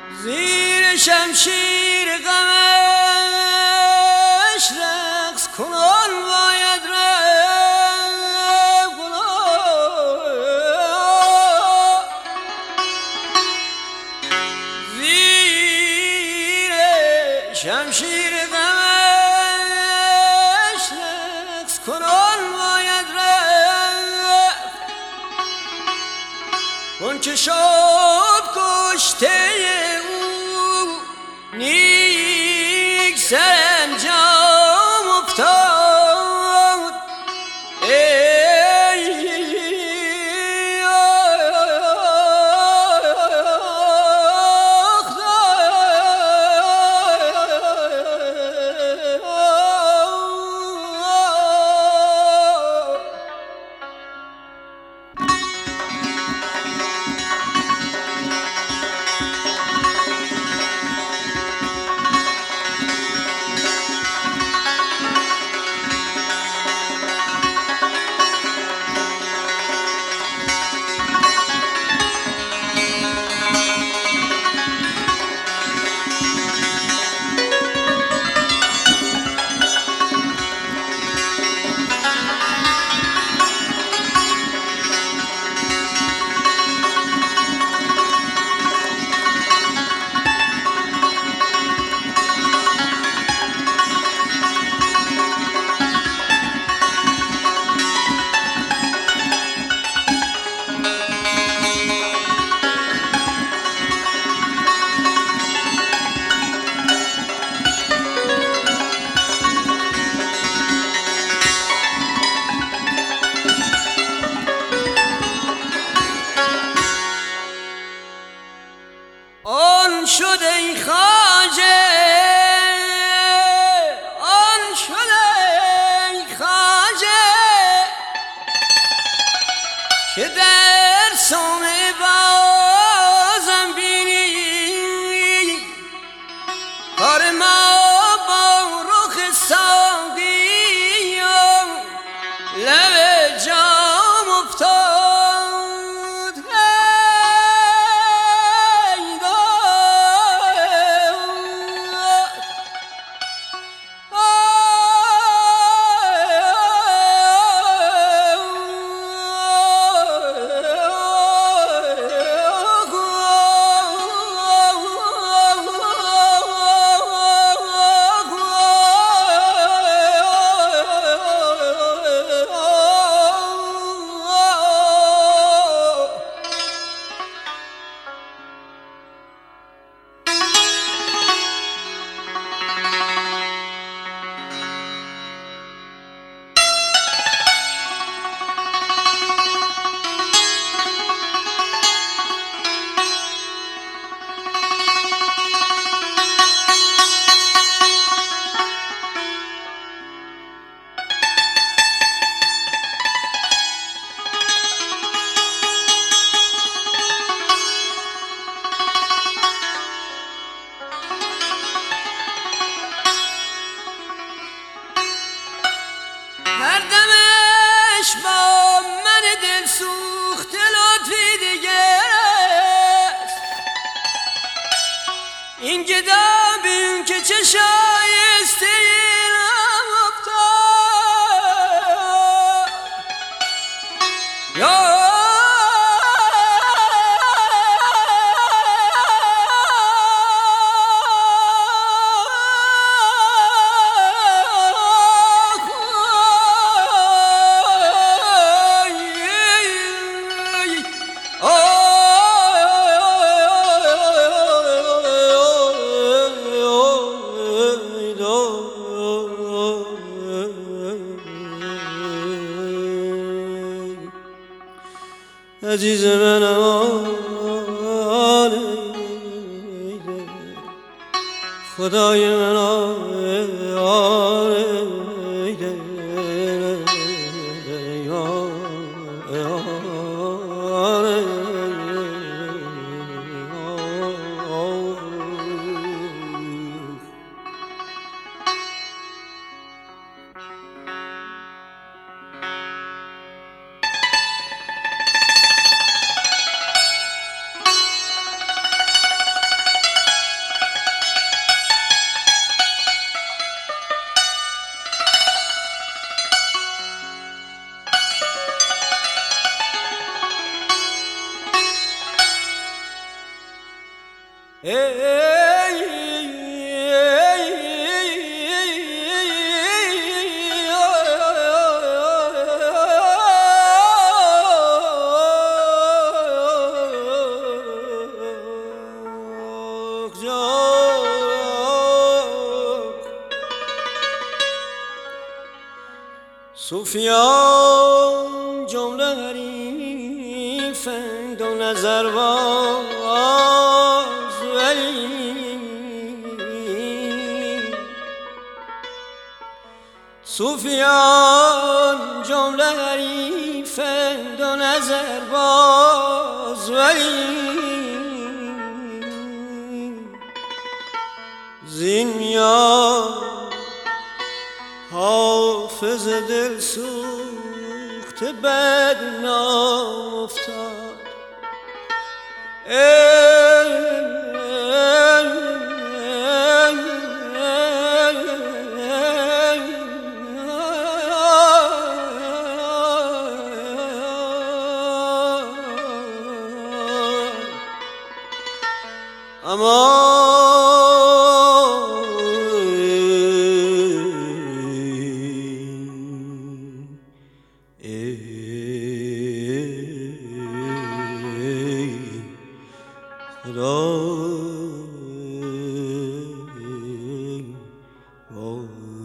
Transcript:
زیر شمشیر غمش رقص کنان باید رفت زیر شمشیر غمش رقص کنان باید رفت اون که شد کشته نیک سرانجام افتاد آن شد ای خواجه آن شد ای خواجه که در صومعه بازم بینی کار ما با رخ ساقی و لب جام افتاد هر دمش با من دل سوخته لطفی دیگه است این گدا بین که چه شایسته اینم افتاد یا عزیز منم خدای منم صوفیان جمله حریفند و نظر باز، ولی صوفیان جمله حریفند و نظر باز، ولی زین میان حافظ دل سوخته بدنام افتاد. اما خدا